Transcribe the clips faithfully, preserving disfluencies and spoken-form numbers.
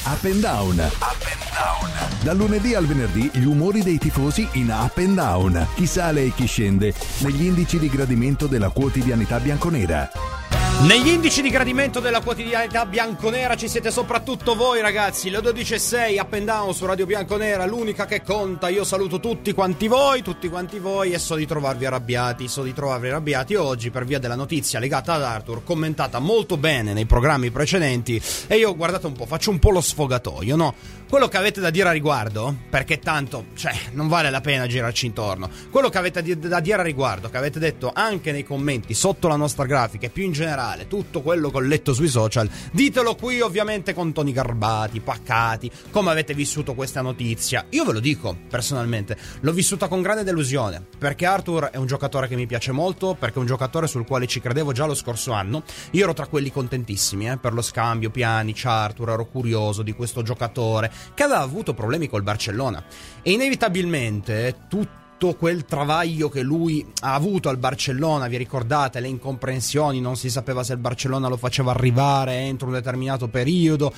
Up and Down. Up and Down. Dal lunedì al venerdì gli umori dei tifosi in Up and Down. Chi sale e chi scende negli indici di gradimento della quotidianità bianconera. Negli indici di gradimento della quotidianità bianconera ci siete soprattutto voi, ragazzi. Le dodici e sei, Up and Down su Radio Bianconera, l'unica che conta. Io saluto tutti quanti voi, tutti quanti voi, e so di trovarvi arrabbiati, so di trovarvi arrabbiati oggi per via della notizia legata ad Arthur, commentata molto bene nei programmi precedenti. E io, guardate un po', faccio un po' lo sfogatoio, no? Quello che avete da dire a riguardo, perché tanto, cioè, non vale la pena girarci intorno. Quello che avete da dire a riguardo, che avete detto anche nei commenti sotto la nostra grafica e più in generale tutto quello che ho letto sui social, ditelo qui ovviamente con toni garbati, pacati, come avete vissuto questa notizia. Io ve lo dico personalmente, l'ho vissuta con grande delusione, perché Arthur è un giocatore che mi piace molto, perché è un giocatore sul quale ci credevo già lo scorso anno. Io ero tra quelli contentissimi eh, per lo scambio Pjanic Arthur, ero curioso di questo giocatore che aveva avuto problemi col Barcellona e inevitabilmente tutto tutto quel travaglio che lui ha avuto al Barcellona, vi ricordate le incomprensioni, non si sapeva se il Barcellona lo faceva arrivare entro un determinato periodo,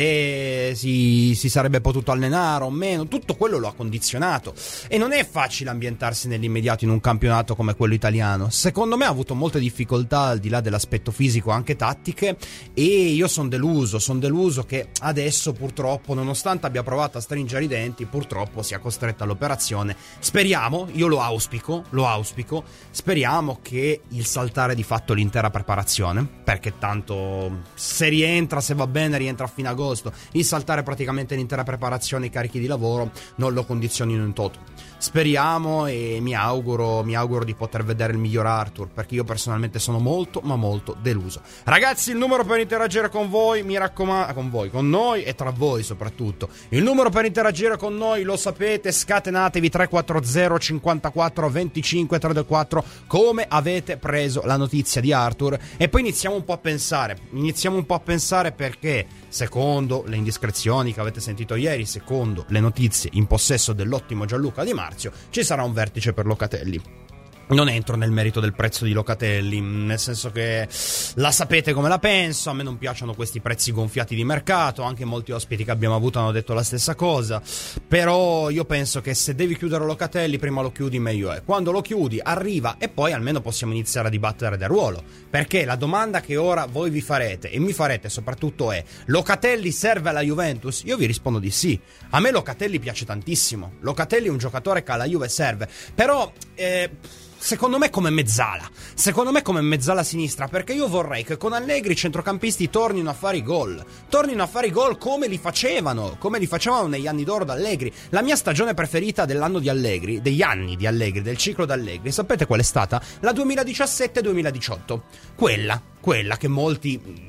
se si, si sarebbe potuto allenare o meno, tutto quello lo ha condizionato e non è facile ambientarsi nell'immediato in un campionato come quello italiano. Secondo me ha avuto molte difficoltà al di là dell'aspetto fisico, anche tattiche, e io sono deluso, sono deluso che adesso purtroppo, nonostante abbia provato a stringere i denti, purtroppo sia costretto all'operazione. Speriamo, io lo auspico, lo auspico, speriamo che il saltare di fatto l'intera preparazione, perché tanto se rientra, se va bene, rientra a fine agosto, il saltare praticamente l'intera preparazione, i carichi di lavoro non lo condizionino in toto. Speriamo e mi auguro, mi auguro di poter vedere il miglior Arthur, perché io personalmente sono molto ma molto deluso. Ragazzi, il numero per interagire con voi, mi raccomando, con voi, con noi e tra voi soprattutto, il numero per interagire con noi lo sapete, scatenatevi tre quattro zero cinquantaquattro venticinque trentaquattro, come avete preso la notizia di Arthur, e poi iniziamo un po' a pensare, iniziamo un po' a pensare perché secondo le indiscrezioni che avete sentito ieri, secondo le notizie in possesso dell'ottimo Gianluca Di Marzio, ci sarà un vertice per Locatelli. Non entro nel merito del prezzo di Locatelli, nel senso che la sapete come la penso, a me non piacciono questi prezzi gonfiati di mercato, anche molti ospiti che abbiamo avuto hanno detto la stessa cosa, però io penso che se devi chiudere Locatelli prima lo chiudi meglio è, quando lo chiudi arriva e poi almeno possiamo iniziare a dibattere del ruolo, perché la domanda che ora voi vi farete e mi farete soprattutto è: Locatelli serve alla Juventus? Io vi rispondo di sì, a me Locatelli piace tantissimo, Locatelli è un giocatore che alla Juve serve, però eh, secondo me come mezzala, secondo me come mezzala sinistra, perché io vorrei che con Allegri i centrocampisti tornino a fare i gol, tornino a fare i gol come li facevano, come li facevano negli anni d'oro d'Allegri. La mia stagione preferita dell'anno di Allegri, degli anni di Allegri, del ciclo d'Allegri, sapete qual è stata? La duemiladiciassette duemiladiciotto, quella, quella che molti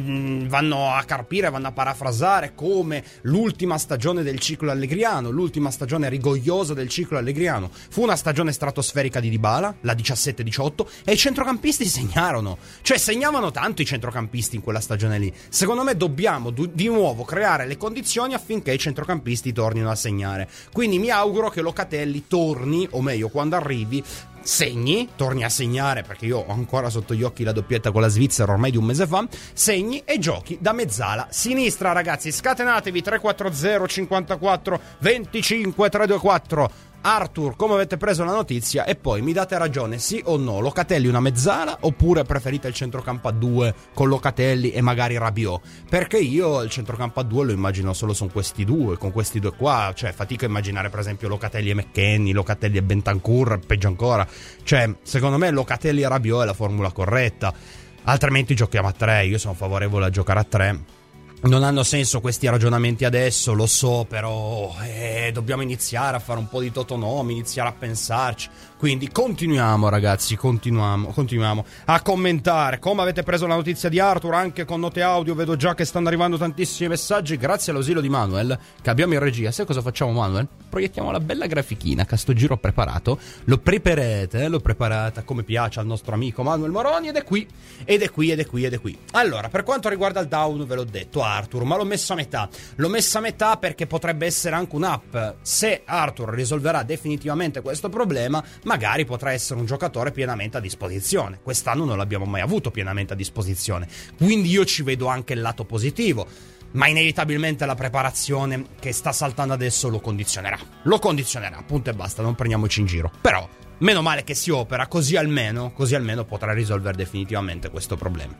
vanno a carpire, vanno a parafrasare come l'ultima stagione del ciclo allegriano, l'ultima stagione rigogliosa del ciclo allegriano. Fu una stagione stratosferica di Dybala, la diciassette diciotto, e i centrocampisti segnarono, cioè segnavano tanto i centrocampisti in quella stagione lì. Secondo me dobbiamo du- di nuovo creare le condizioni affinché i centrocampisti tornino a segnare, quindi mi auguro che Locatelli torni, o meglio quando arrivi segni, torni a segnare, perché io ho ancora sotto gli occhi la doppietta con la Svizzera ormai di un mese fa, segni e giochi da mezzala sinistra. Ragazzi, scatenatevi tre quattro zero cinquantaquattro venticinque trentaquattro. Arthur, come avete preso la notizia? E poi mi date ragione, sì o no, Locatelli una mezzala oppure preferite il centrocampo a due con Locatelli e magari Rabiot? Perché io il centrocampo a due lo immagino solo su questi due, con questi due qua, cioè fatica a immaginare per esempio Locatelli e McKennie, Locatelli e Bentancur, peggio ancora, cioè secondo me Locatelli e Rabiot è la formula corretta, altrimenti giochiamo a tre, io sono favorevole a giocare a tre. Non hanno senso questi ragionamenti adesso, lo so, però eh, dobbiamo iniziare a fare un po' di totonomi, iniziare a pensarci. Quindi continuiamo, ragazzi, continuiamo, continuiamo a commentare come avete preso la notizia di Arthur, anche con note audio. Vedo già che stanno arrivando tantissimi messaggi, grazie all'ausilio di Manuel che abbiamo in regia. Sai cosa facciamo, Manuel? Proiettiamo la bella grafichina che a sto giro ho preparato. Lo preparate, eh? L'ho preparata come piace al nostro amico Manuel Moroni, ed è qui, ed è qui, ed è qui, ed è qui. Allora, per quanto riguarda il down, ve l'ho detto, Arthur, ma l'ho messo a metà. L'ho messo a metà perché potrebbe essere anche un up. Se Arthur risolverà definitivamente questo problema, magari potrà essere un giocatore pienamente a disposizione. Quest'anno non l'abbiamo mai avuto pienamente a disposizione, quindi io ci vedo anche il lato positivo. ma inevitabilmente la preparazione che sta saltando adesso lo condizionerà. Lo condizionerà, punto e basta, non prendiamoci in giro. Però, meno male che si opera, così almeno, così almeno potrà risolvere definitivamente questo problema.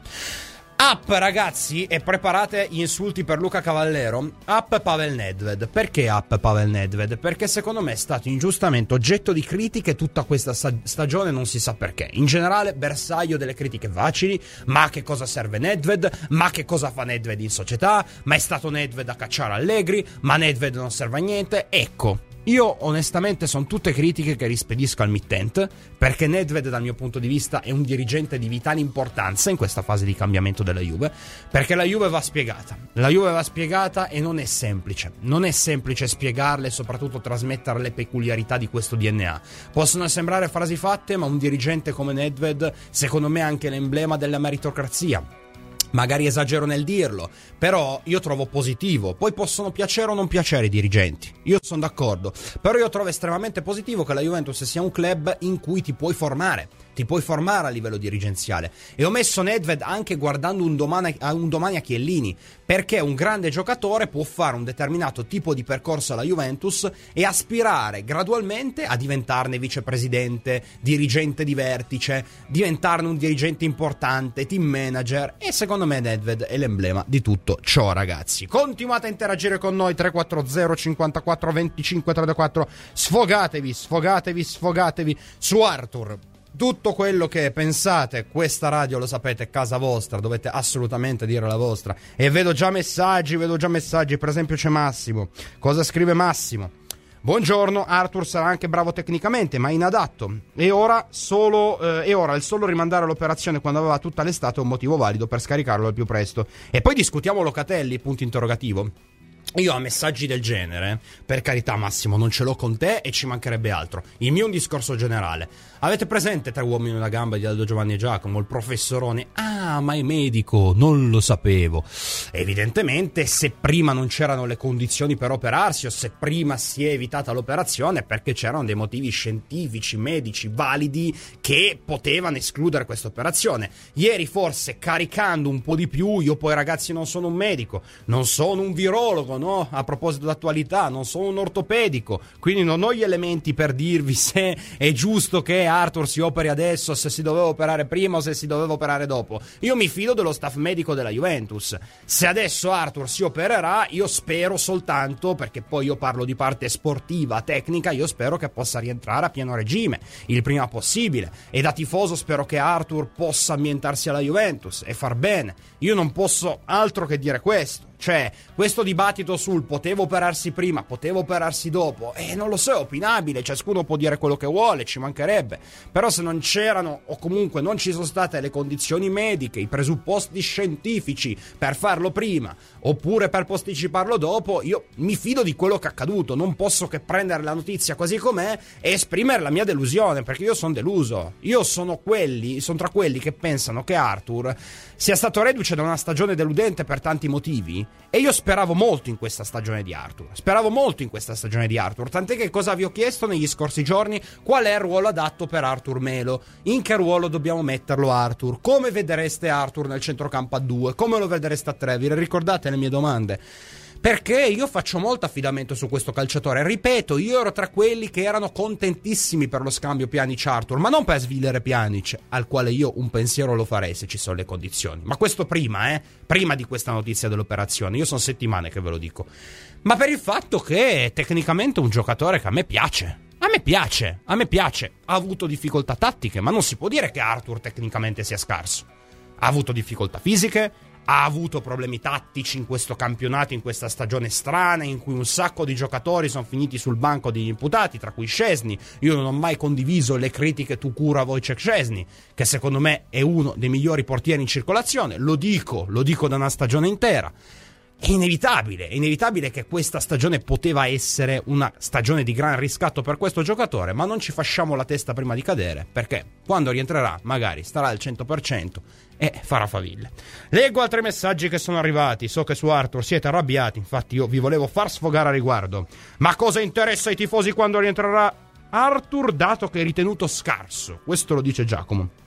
Up, ragazzi, e preparate gli insulti per Luca Cavallero. Up Pavel Nedved. Perché up Pavel Nedved? Perché secondo me è stato ingiustamente oggetto di critiche tutta questa stagione, non si sa perché. In generale bersaglio delle critiche facili. Ma che cosa serve Nedved? Ma che cosa fa Nedved in società? Ma è stato Nedved a cacciare Allegri? Ma Nedved non serve a niente? Ecco, io onestamente sono tutte critiche che rispedisco al mittente, perché Nedved dal mio punto di vista è un dirigente di vitale importanza in questa fase di cambiamento della Juve, perché la Juve va spiegata, la Juve va spiegata e non è semplice, non è semplice spiegarle e soprattutto trasmettere le peculiarità di questo D N A. Possono sembrare frasi fatte, ma un dirigente come Nedved secondo me è anche l'emblema della meritocrazia. Magari esagero nel dirlo, però io trovo positivo. Poi possono piacere o non piacere i dirigenti, io sono d'accordo, però io trovo estremamente positivo che la Juventus sia un club in cui ti puoi formare, ti puoi formare a livello dirigenziale. E ho messo Nedved anche guardando un domani, a un domani a Chiellini, perché un grande giocatore può fare un determinato tipo di percorso alla Juventus e aspirare gradualmente a diventarne vicepresidente, dirigente di vertice, diventarne un dirigente importante, team manager, e secondo me Nedved è l'emblema di tutto ciò, ragazzi. Continuate a interagire con noi, tre quattro zero cinquantaquattro venticinque trentaquattro. Sfogatevi, sfogatevi, sfogatevi su Arthur. Tutto quello che pensate, questa radio lo sapete, è casa vostra, dovete assolutamente dire la vostra. E vedo già messaggi, vedo già messaggi, per esempio c'è Massimo. Cosa scrive Massimo? Buongiorno, Arthur sarà anche bravo tecnicamente, ma inadatto. E ora, solo, eh, e ora il solo rimandare l'operazione quando aveva tutta l'estate è un motivo valido per scaricarlo al più presto. E poi discutiamo Locatelli, punto interrogativo. Io a messaggi del genere, per carità Massimo, non ce l'ho con te e ci mancherebbe altro. Il mio è un discorso generale. Avete presente Tre uomini e una gamba di Aldo Giovanni e Giacomo, il professorone? Ah, ma è medico, non lo sapevo. Evidentemente, se prima non c'erano le condizioni per operarsi, o se prima si è evitata l'operazione, è perché c'erano dei motivi scientifici, medici, validi, che potevano escludere questa operazione. Ieri forse, caricando un po' di più, io poi ragazzi non sono un medico, non sono un virologo, no? A proposito d'attualità, non sono un ortopedico, quindi non ho gli elementi per dirvi se è giusto che Arthur si operi adesso, se si doveva operare prima o se si doveva operare dopo. Io mi fido dello staff medico della Juventus. Se adesso Arthur si opererà, io spero soltanto, perché poi io parlo di parte sportiva, tecnica, io spero che possa rientrare a pieno regime il prima possibile, e da tifoso spero che Arthur possa ambientarsi alla Juventus e far bene. Io non posso altro che dire questo. Cioè, questo dibattito sul potevo operarsi prima, potevo operarsi dopo, eh, non lo so, è opinabile, ciascuno può dire quello che vuole, ci mancherebbe. Però se non c'erano, o comunque non ci sono state le condizioni mediche, i presupposti scientifici per farlo prima, oppure per posticiparlo dopo, io mi fido di quello che è accaduto. Non posso che prendere la notizia così com'è e esprimere la mia delusione, perché io sono deluso. Io sono quelli, sono tra quelli che pensano che Arthur sia stato reduce da una stagione deludente per tanti motivi. E io speravo molto in questa stagione di Arthur. Speravo molto in questa stagione di Arthur. Tant'è che cosa vi ho chiesto negli scorsi giorni? Qual è il ruolo adatto per Arthur Melo? In che ruolo dobbiamo metterlo Arthur? Come vedreste Arthur nel centrocampo a due? Come lo vedreste a tre? Vi ricordate le mie domande? Perché io faccio molto affidamento su questo calciatore. Ripeto, io ero tra quelli che erano contentissimi per lo scambio Pjanic-Arthur, ma non per svilire Pjanic, al quale io un pensiero lo farei se ci sono le condizioni. Ma questo prima, eh? Prima di questa notizia dell'operazione. Io sono settimane che ve lo dico. Ma per il fatto che è tecnicamente un giocatore che a me piace. A me piace, a me piace. Ha avuto difficoltà tattiche, ma non si può dire che Arthur tecnicamente sia scarso. Ha avuto difficoltà fisiche, ha avuto problemi tattici in questo campionato, in questa stagione strana in cui un sacco di giocatori sono finiti sul banco degli imputati, tra cui Szczesny. Io non ho mai condiviso le critiche tu cura a Wojciech Szczesny, che secondo me è uno dei migliori portieri in circolazione. Lo dico, lo dico da una stagione intera. È inevitabile, è inevitabile che questa stagione poteva essere una stagione di gran riscatto per questo giocatore, ma non ci fasciamo la testa prima di cadere, perché quando rientrerà magari starà al cento per cento e farà faville. Leggo altri messaggi che sono arrivati. So che su Arthur siete arrabbiati, infatti io vi volevo far sfogare a riguardo. Ma cosa interessa ai tifosi quando rientrerà Arthur, dato che è ritenuto scarso? Questo lo dice Giacomo.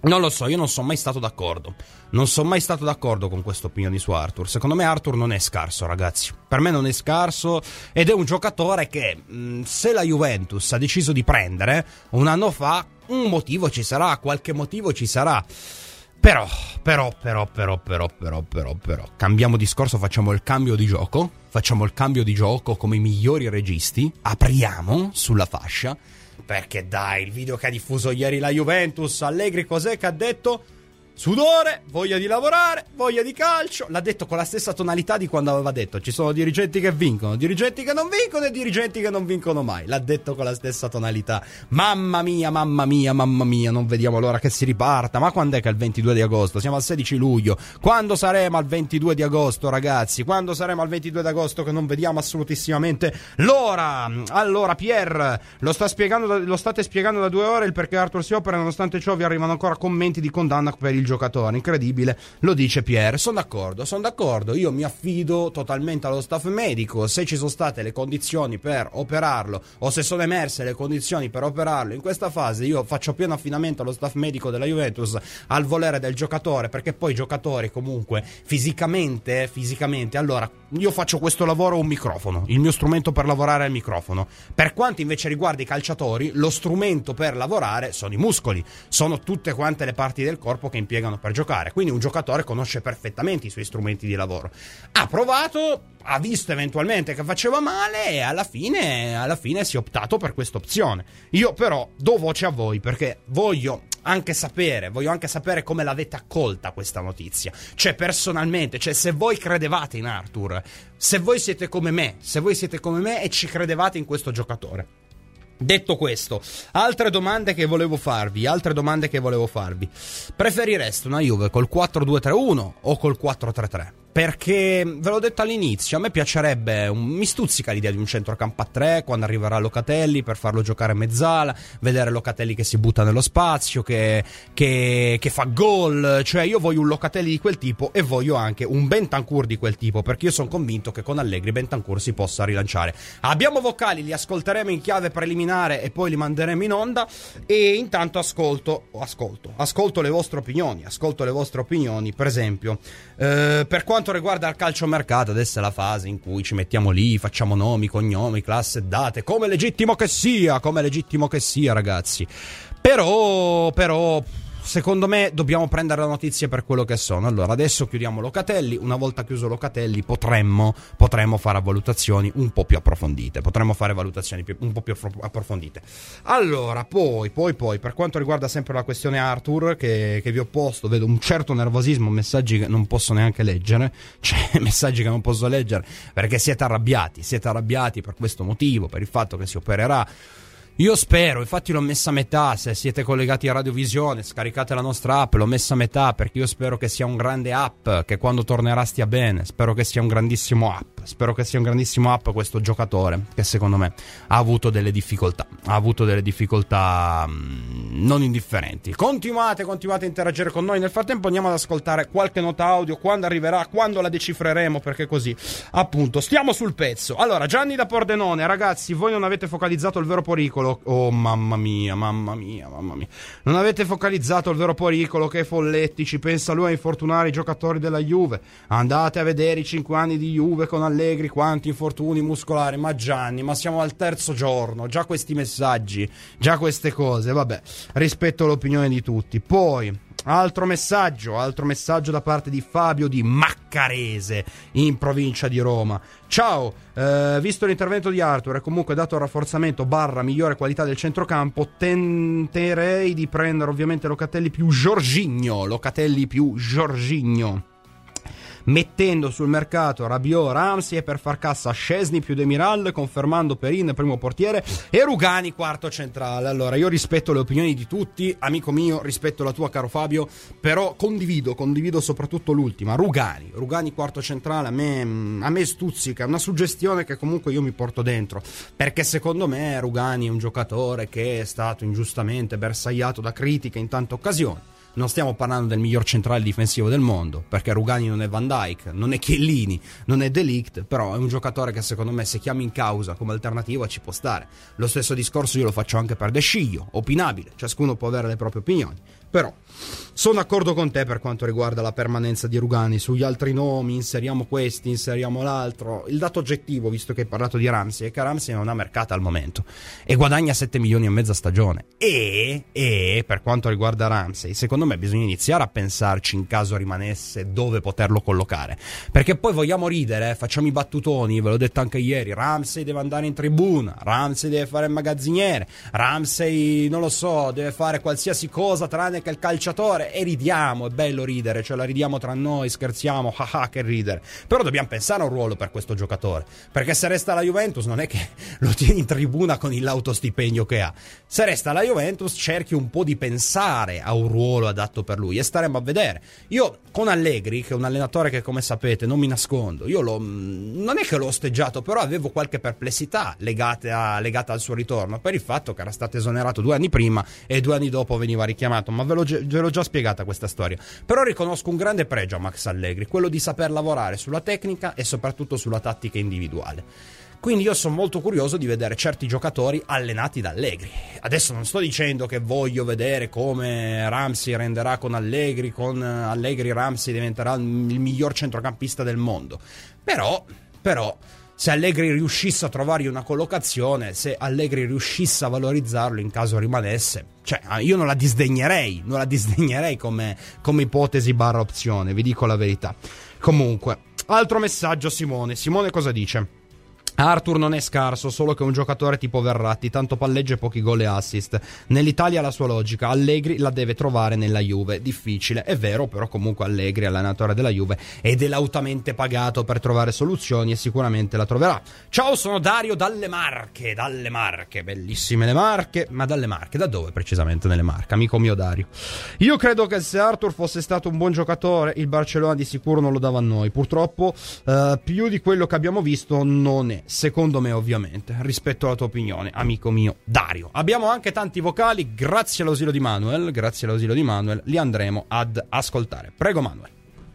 Non lo so, io non sono mai stato d'accordo. Non sono mai stato d'accordo con questa opinione su Arthur. Secondo me Arthur non è scarso, ragazzi. Per me non è scarso ed è un giocatore che, mh, se la Juventus ha deciso di prendere un anno fa, un motivo ci sarà, qualche motivo ci sarà. Però, però, però, però, però, però, però, però, cambiamo discorso, facciamo il cambio di gioco. Facciamo il cambio di gioco come i migliori registi. Apriamo sulla fascia. Perché dai, il video che ha diffuso ieri la Juventus, Allegri cos'è che ha detto? Sudore, voglia di lavorare, voglia di calcio. L'ha detto con la stessa tonalità di quando aveva detto ci sono dirigenti che vincono, dirigenti che non vincono e dirigenti che non vincono mai. L'ha detto con la stessa tonalità. Mamma mia, mamma mia, mamma mia, non vediamo l'ora che si riparta. Ma quando è che è il ventidue di agosto? Siamo al sedici luglio. Quando saremo al ventidue di agosto, ragazzi? Quando saremo al ventidue di agosto che non vediamo assolutissimamente l'ora? Allora, Pier, lo sta spiegando, lo state spiegando da due ore il perché Arthur si opera, nonostante ciò vi arrivano ancora commenti di condanna per il giocatore, incredibile, lo dice Pierre. Sono d'accordo, sono d'accordo, io mi affido totalmente allo staff medico. Se ci sono state le condizioni per operarlo o se sono emerse le condizioni per operarlo in questa fase, io faccio pieno affidamento allo staff medico della Juventus, al volere del giocatore, perché poi i giocatori comunque fisicamente, fisicamente, allora io faccio questo lavoro un microfono, il mio strumento per lavorare è il microfono. Per quanto invece riguarda i calciatori, lo strumento per lavorare sono i muscoli, sono tutte quante le parti del corpo che impiegano per giocare. Quindi un giocatore conosce perfettamente i suoi strumenti di lavoro. Ha provato, ha visto eventualmente che faceva male e alla fine, alla fine si è optato per questa opzione. Io però do voce a voi perché voglio anche sapere, voglio anche sapere come l'avete accolta questa notizia. Cioè personalmente, cioè se voi credevate in Arthur, se voi siete come me, se voi siete come me e ci credevate in questo giocatore. Detto questo, altre domande che volevo farvi, altre domande che volevo farvi. Preferireste una Juve col quattro due tre uno o col quattro tre tre? Perché, ve l'ho detto all'inizio, a me piacerebbe, un, mi stuzzica l'idea di un centrocampo a tre quando arriverà Locatelli per farlo giocare a mezzala, vedere Locatelli che si butta nello spazio, che, che, che fa gol. Cioè io voglio un Locatelli di quel tipo e voglio anche un Bentancur di quel tipo, perché io sono convinto che con Allegri Bentancur si possa rilanciare. Abbiamo vocali, li ascolteremo in chiave preliminare e poi li manderemo in onda, e intanto ascolto, ascolto, ascolto le vostre opinioni, ascolto le vostre opinioni, per esempio, eh, per quanto quanto riguarda il calciomercato, adesso è la fase in cui ci mettiamo lì, facciamo nomi, cognomi, classe, date, come legittimo che sia, come legittimo che sia, ragazzi. Però, però, secondo me dobbiamo prendere le notizie per quello che sono. Allora, adesso chiudiamo Locatelli. Una volta chiuso Locatelli potremmo, potremmo fare valutazioni un po' più approfondite. Potremmo fare valutazioni più, un po' più approfondite. Allora, poi, poi, poi, per quanto riguarda sempre la questione Arthur, che, che vi ho posto, vedo un certo nervosismo, messaggi che non posso neanche leggere. Cioè, messaggi che non posso leggere perché siete arrabbiati, siete arrabbiati per questo motivo, per il fatto che si opererà. Io spero, infatti l'ho messa a metà, se siete collegati a Radiovisione scaricate la nostra app, l'ho messa a metà perché io spero che sia un grande app, che quando tornerà stia bene, spero che sia un grandissimo app, spero che sia un grandissimo app questo giocatore, che secondo me ha avuto delle difficoltà, ha avuto delle difficoltà mh, non indifferenti. Continuate, continuate a interagire con noi, nel frattempo andiamo ad ascoltare qualche nota audio, quando arriverà, quando la decifreremo, perché così appunto stiamo sul pezzo. Allora, Gianni da Pordenone, ragazzi, voi non avete focalizzato il vero pericolo. Oh mamma mia, mamma mia, mamma mia. Non avete focalizzato il vero pericolo che Folletti ci pensa lui a infortunare i giocatori della Juve. Andate a vedere i cinque anni di Juve con Allegri, quanti infortuni muscolari. Ma Gianni, ma siamo al terzo giorno, già questi messaggi, già queste cose, vabbè, rispetto all'opinione di tutti. Poi altro messaggio, altro messaggio da parte di Fabio di Maccarese in provincia di Roma. Ciao, eh, visto l'intervento di Arthur e comunque dato il rafforzamento barra migliore qualità del centrocampo, tenterei di prendere ovviamente Locatelli più Jorginho, Locatelli più Jorginho, mettendo sul mercato Rabiot, Ramsey e per far cassa Szczesny più Demiral, confermando Perin primo portiere e Rugani quarto centrale. Allora, io rispetto le opinioni di tutti, amico mio, rispetto la tua, caro Fabio, però condivido, condivido soprattutto l'ultima, Rugani, Rugani quarto centrale, a me, a me stuzzica, è una suggestione che comunque io mi porto dentro, perché secondo me Rugani è un giocatore che è stato ingiustamente bersagliato da critiche in tante occasioni. Non stiamo parlando del miglior centrale difensivo del mondo, perché Rugani non è Van Dijk, non è Chiellini, non è De Ligt, però è un giocatore che secondo me se chiami in causa come alternativa ci può stare. Lo stesso discorso io lo faccio anche per De Sciglio, opinabile, ciascuno può avere le proprie opinioni, però sono d'accordo con te per quanto riguarda la permanenza di Rugani. Sugli altri nomi inseriamo questi, inseriamo l'altro. Il dato oggettivo, visto che hai parlato di Ramsey, è che Ramsey non ha mercato al momento e guadagna sette milioni e mezza a stagione. E, e per quanto riguarda Ramsey, secondo me bisogna iniziare a pensarci, in caso rimanesse, dove poterlo collocare, perché poi vogliamo ridere, facciamo i battutoni, ve l'ho detto anche ieri, Ramsey deve andare in tribuna, Ramsey deve fare il magazziniere, Ramsey non lo so, deve fare qualsiasi cosa tranne che il calciatore, e ridiamo, è bello ridere, cioè la ridiamo tra noi, scherziamo, haha, che ridere, però dobbiamo pensare a un ruolo per questo giocatore, perché se resta alla Juventus non è che lo tieni in tribuna con l'autostipendio che ha, se resta alla Juventus cerchi un po' di pensare a un ruolo adatto per lui e staremo a vedere. Io con Allegri, che è un allenatore che, come sapete, non mi nascondo, io lo, non è che l'ho osteggiato, però avevo qualche perplessità legata, a, legata al suo ritorno, per il fatto che era stato esonerato due anni prima e due anni dopo veniva richiamato, ma ve l'ho, ve l'ho già spiegata questa storia. Però riconosco un grande pregio a Max Allegri, quello di saper lavorare sulla tecnica e soprattutto sulla tattica individuale. Quindi io sono molto curioso di vedere certi giocatori allenati da Allegri. Adesso non sto dicendo che voglio vedere come Ramsey renderà con Allegri, con Allegri Ramsey diventerà il miglior centrocampista del mondo. Però, però, se Allegri riuscisse a trovargli una collocazione, se Allegri riuscisse a valorizzarlo in caso rimanesse, cioè io non la disdegnerei, non la disdegnerei come, come ipotesi barra opzione, vi dico la verità. Comunque, altro messaggio Simone. Simone cosa dice? Arthur non è scarso, solo che è un giocatore tipo Verratti, tanto palleggio e pochi gol e assist. Nell'Italia ha la sua logica, Allegri la deve trovare nella Juve, difficile, è vero, però comunque Allegri è allenatore della Juve ed è lautamente pagato per trovare soluzioni e sicuramente la troverà. Ciao, sono Dario dalle Marche, dalle Marche, bellissime le Marche, ma dalle Marche, da dove precisamente nelle Marche, amico mio Dario? Io credo che se Arthur fosse stato un buon giocatore, il Barcellona di sicuro non lo dava a noi, purtroppo uh, più di quello che abbiamo visto non è. Secondo me, ovviamente, rispetto alla tua opinione, amico mio Dario. Abbiamo anche tanti vocali, grazie all'ausilio di Manuel, grazie all'ausilio di Manuel, li andremo ad ascoltare. Prego Manuel.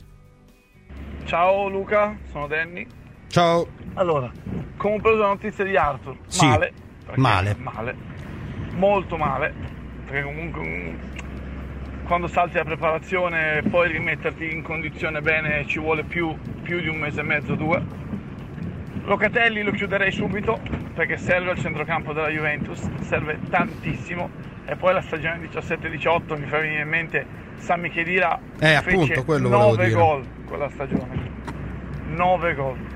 Ciao Luca, sono Danny. Ciao. Allora, come ho preso la notizia di Arthur? Sì, male. Male. Male. Molto male. Perché comunque quando salti la preparazione poi rimetterti in condizione bene ci vuole più, più di un mese e mezzo, due. Locatelli lo chiuderei subito perché serve al centrocampo della Juventus, serve tantissimo, e poi la stagione diciassette diciotto mi fa venire in mente Sami Khedira, eh, appunto, quello nove gol quella stagione, nove gol.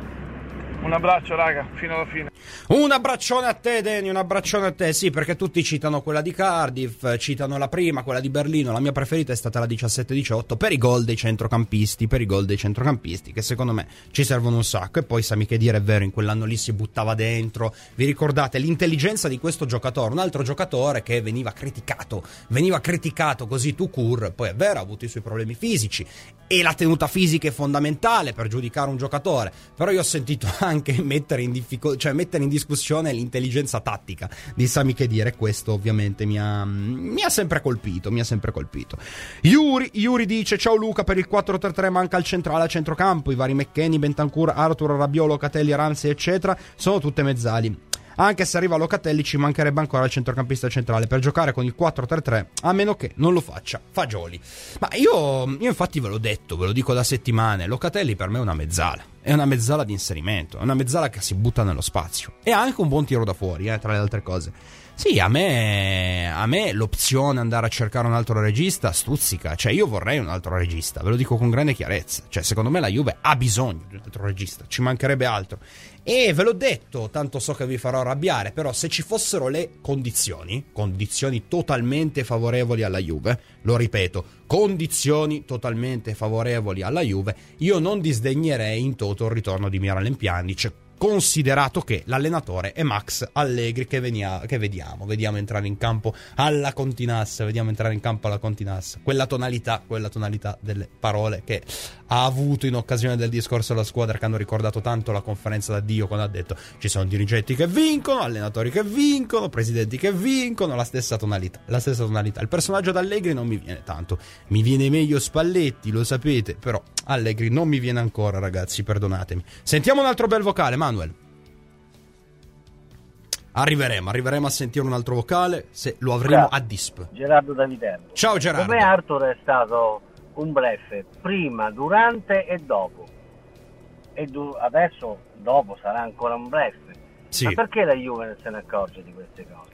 Un abbraccio raga, fino alla fine. Un abbraccione a te Deni, un abbraccione a te, sì, perché tutti citano quella di Cardiff, citano la prima, quella di Berlino, la mia preferita è stata la diciassette diciotto per i gol dei centrocampisti, per i gol dei centrocampisti che secondo me ci servono un sacco. E poi Sami Khedira, è vero, in quell'anno lì si buttava dentro, vi ricordate l'intelligenza di questo giocatore, un altro giocatore che veniva criticato, veniva criticato così tout court, poi è vero ha avuto i suoi problemi fisici e la tenuta fisica è fondamentale per giudicare un giocatore, però io ho sentito anche mettere in difficoltà, cioè mettere in discussione l'intelligenza tattica di Sami Khedira, e questo ovviamente mi ha, mi ha sempre colpito, mi ha sempre colpito. Yuri, Yuri dice: ciao Luca, per il quattro tre tre manca il centrale a centrocampo, i vari McKennie, Bentancur, Arthur, Rabiot, Locatelli, Ramsey eccetera sono tutte mezzali. Anche se arriva Locatelli ci mancherebbe ancora il centrocampista centrale per giocare con il quattro tre tre, a meno che non lo faccia Fagioli. Ma io, io infatti ve l'ho detto, ve lo dico da settimane, Locatelli per me è una mezzala, è una mezzala di inserimento, è una mezzala che si butta nello spazio, e ha anche un buon tiro da fuori, eh, tra le altre cose. Sì, a me, a me l'opzione andare a cercare un altro regista stuzzica, cioè io vorrei un altro regista, ve lo dico con grande chiarezza, cioè secondo me la Juve ha bisogno di un altro regista, ci mancherebbe altro. E ve l'ho detto, tanto so che vi farò arrabbiare, però se ci fossero le condizioni, condizioni totalmente favorevoli alla Juve, lo ripeto, condizioni totalmente favorevoli alla Juve, io non disdegnerei in toto il ritorno di Miralem Pjanic, considerato che l'allenatore è Max Allegri, che, venia, che vediamo, vediamo entrare in campo alla Continassa, vediamo entrare in campo alla Continassa, quella tonalità, quella tonalità delle parole che ha avuto in occasione del discorso alla squadra, che hanno ricordato tanto la conferenza d'addio, quando ha detto ci sono dirigenti che vincono, allenatori che vincono, presidenti che vincono, la stessa tonalità, la stessa tonalità. Il personaggio d'Allegri non mi viene tanto, mi viene meglio Spalletti, lo sapete, però Allegri non mi viene ancora, ragazzi, perdonatemi. Sentiamo un altro bel vocale, Manuel. Arriveremo, arriveremo a sentire un altro vocale, se lo avremo Ciao. a disp. Gerardo da Viterbo. Ciao Gerardo. Come Arthur è stato un bluff prima, durante e dopo. E du- adesso dopo sarà ancora un bluff. Sì. Ma perché la Juve non se ne accorge di queste cose?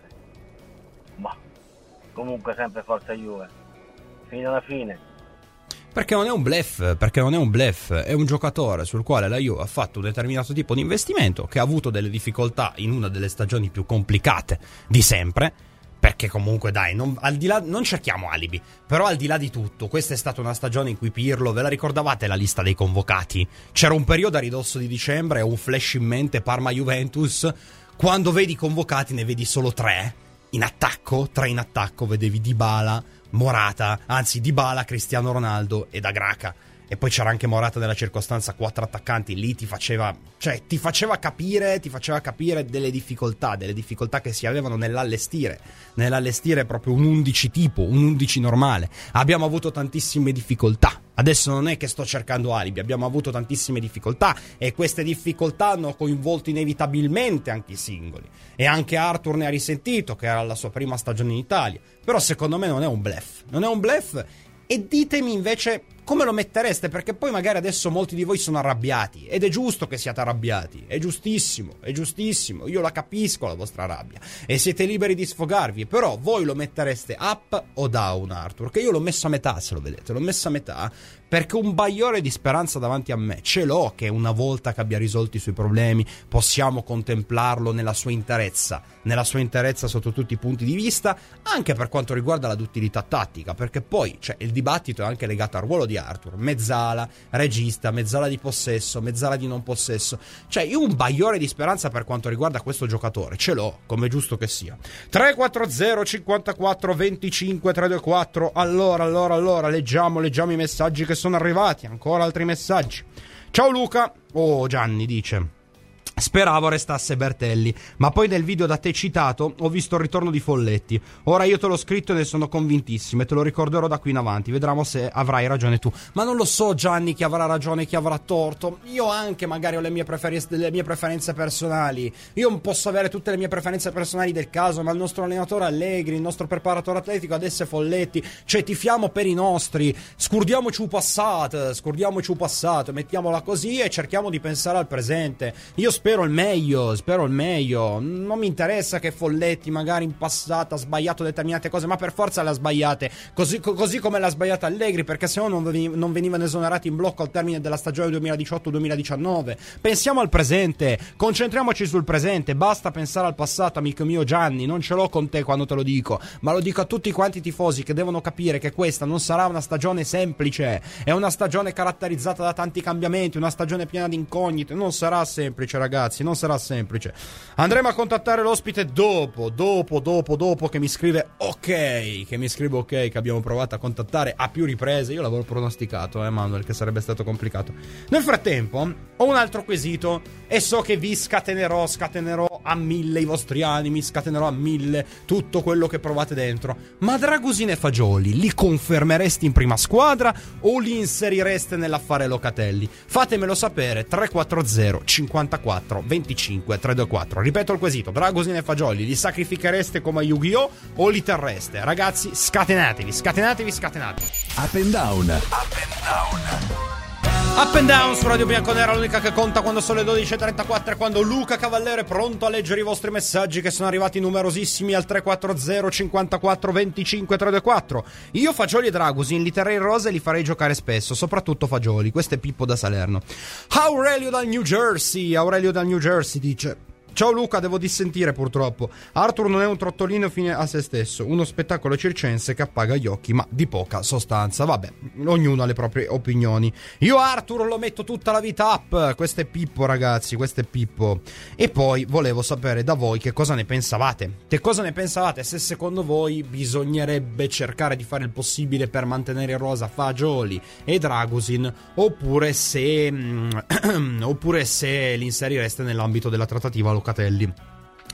Boh. Comunque sempre forza Juve. Fino alla fine. Perché non è un bluff, perché non è un bluff, è un giocatore sul quale la Juve ha fatto un determinato tipo di investimento, che ha avuto delle difficoltà in una delle stagioni più complicate di sempre, perché comunque dai, non, al di là, non cerchiamo alibi, però al di là di tutto, questa è stata una stagione in cui Pirlo, ve la ricordavate la lista dei convocati? C'era un periodo a ridosso di dicembre, un flash in mente Parma-Juventus, quando vedi i convocati ne vedi solo tre, in attacco, tre in attacco, vedevi Dybala, Morata, anzi Dybala, Cristiano Ronaldo e Dagraca. E poi c'era anche Morata nella circostanza, quattro attaccanti, lì ti faceva, cioè ti faceva capire, ti faceva capire delle difficoltà, delle difficoltà che si avevano nell'allestire, nell'allestire proprio un undici tipo, un undici normale. Abbiamo avuto tantissime difficoltà. Adesso non è che sto cercando alibi, abbiamo avuto tantissime difficoltà e queste difficoltà hanno coinvolto inevitabilmente anche i singoli. E anche Arthur ne ha risentito, che era la sua prima stagione in Italia. Però secondo me non è un bluff, non è un bluff. E ditemi invece come lo mettereste, perché poi magari adesso molti di voi sono arrabbiati, ed è giusto che siate arrabbiati, è giustissimo, è giustissimo, io la capisco la vostra rabbia e siete liberi di sfogarvi, però voi lo mettereste up o down, Arthur? Che io l'ho messo a metà, se lo vedete, l'ho messo a metà perché un bagliore di speranza davanti a me ce l'ho, che una volta che abbia risolto i suoi problemi possiamo contemplarlo nella sua interezza, nella sua interezza sotto tutti i punti di vista, anche per quanto riguarda la duttilità tattica, perché poi cioè, il dibattito è anche legato al ruolo di Arthur, mezzala, regista, mezzala di possesso, mezzala di non possesso, cioè io un bagliore di speranza per quanto riguarda questo giocatore ce l'ho, come giusto che sia. Tre quattro zero cinquantaquattro venticinque trecentoventuquattro. Allora, allora, allora, leggiamo, leggiamo i messaggi che sono arrivati, ancora altri messaggi. Ciao Luca. Oh, Gianni dice: speravo restasse Bertelli, ma poi nel video da te citato ho visto il ritorno di Folletti. Ora io te l'ho scritto e ne sono convintissimo e te lo ricorderò da qui in avanti. Vedremo se avrai ragione tu. Ma non lo so, Gianni, chi avrà ragione e chi avrà torto. Io anche magari ho le mie, preferenze, le mie preferenze personali. Io posso avere tutte le mie preferenze personali del caso, ma il nostro allenatore Allegri, il nostro preparatore atletico adesso è Folletti. Cioè tifiamo per i nostri. Scordiamoci un passato, scordiamoci un passato, mettiamola così e cerchiamo di pensare al presente. Io spero Spero il meglio, spero il meglio. Non mi interessa che Folletti magari in passato ha sbagliato determinate cose, ma per forza le ha sbagliate, così, co- così come l'ha sbagliata Allegri, perché se no non, veni- non venivano esonerati in blocco al termine della stagione duemiladiciotto duemiladiciannove. Pensiamo al presente, concentriamoci sul presente, basta pensare al passato, amico mio Gianni. Non ce l'ho con te quando te lo dico, ma lo dico a tutti quanti i tifosi che devono capire che questa non sarà una stagione semplice, è una stagione caratterizzata da tanti cambiamenti, una stagione piena di incognite, non sarà semplice, ragazzi. Ragazzi, non sarà semplice. Andremo a contattare l'ospite dopo, dopo, dopo, dopo che mi scrive ok, che mi scrive ok, che abbiamo provato a contattare a più riprese. Io l'avevo pronosticato, eh, Manuel, che sarebbe stato complicato. Nel frattempo, ho un altro quesito e so che vi scatenerò, scatenerò a mille i vostri animi, scatenerò a mille tutto quello che provate dentro. Ma Dragosìn e Fagioli li confermeresti in prima squadra o li inserireste nell'affare Locatelli? Fatemelo sapere. Tre quattro zero cinquantaquattro venticinque trecentoventuquattro. Ripeto il quesito: Dragosìn e Fagioli li sacrifichereste come a Yu-Gi-Oh o li terreste? Ragazzi, scatenatevi, scatenatevi, scatenatevi. Up and down. Up and down. Up and down su Radio Bianconera, l'unica che conta quando sono le dodici e trentaquattro e quando Luca Cavallero è pronto a leggere i vostri messaggi che sono arrivati numerosissimi al tre quattro zero cinquantaquattro venticinque trecentoventuquattro. Io Fagioli e Dragosìn li terrei in rosa e li farei giocare spesso, soprattutto Fagioli. Questo è Pippo da Salerno. Aurelio dal New Jersey, Aurelio dal New Jersey dice: ciao Luca, devo dissentire purtroppo. Arthur non è un trottolino fine a se stesso, uno spettacolo circense che appaga gli occhi, ma di poca sostanza. Vabbè, ognuno ha le proprie opinioni. Io Arthur lo metto tutta la vita up. Questo è Pippo, ragazzi, questo è Pippo. E poi volevo sapere da voi che cosa ne pensavate. Che cosa ne pensavate? Se secondo voi bisognerebbe cercare di fare il possibile per mantenere in rosa Fagioli e Dragosìn, oppure se oppure se li inserireste nell'ambito della trattativa Locatelli.